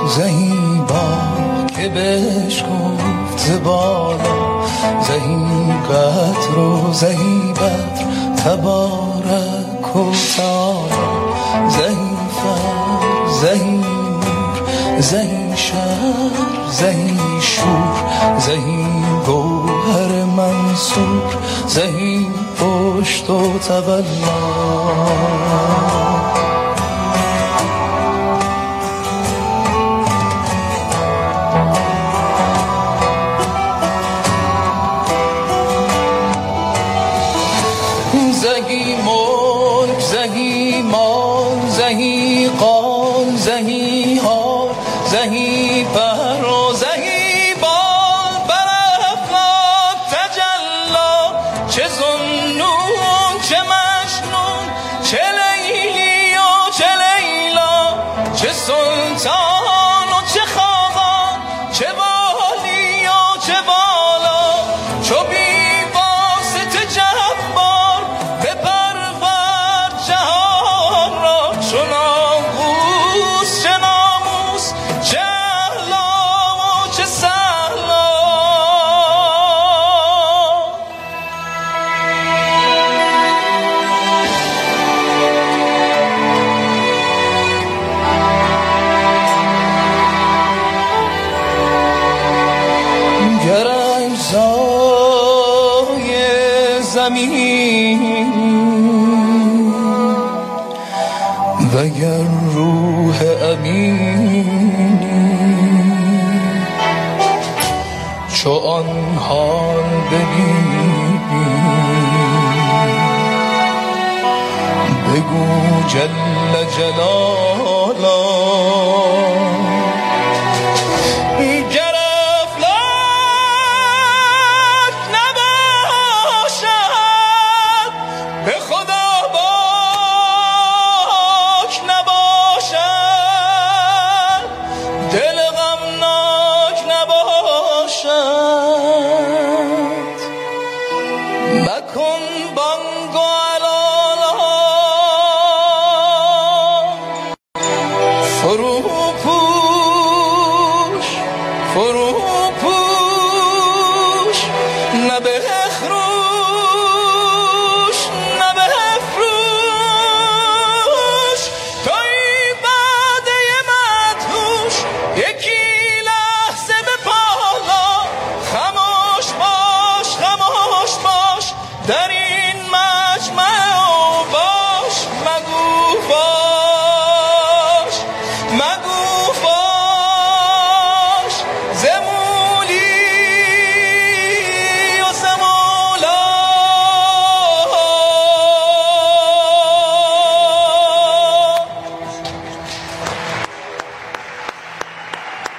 زهی با که بهش گفت زبالا زهی قدر و زهی بدر تبارک و تعالی زهی فر زهی نور زهی شر زهی شور زهی گوهر منصور زهی پشت و تولا زهی ملک زهی مال زهی قال زهی حال زهی پر و زهی بال بر افلاک تجلا چه ذوالنون چه مجنون چه لیلی و چه لیلا چه سلطان و چه خاقان چه والی و چه والا چو بی واسطه جبار بپرور جهان را چو ناموس چه ناموس چه اهلا و چه سهلا گر اجزای زمین وگر روح امینی چو آن حال ببینی بگو جل جلالا گر افلاک نباشد به خدا باک نباشد دل غمناک نباشد مکن بانگ و علالا فرو پوش فرو پوش نه به اخروش نه به افروش توی باده مدهوش یکی لحظه به پالا خموش باش در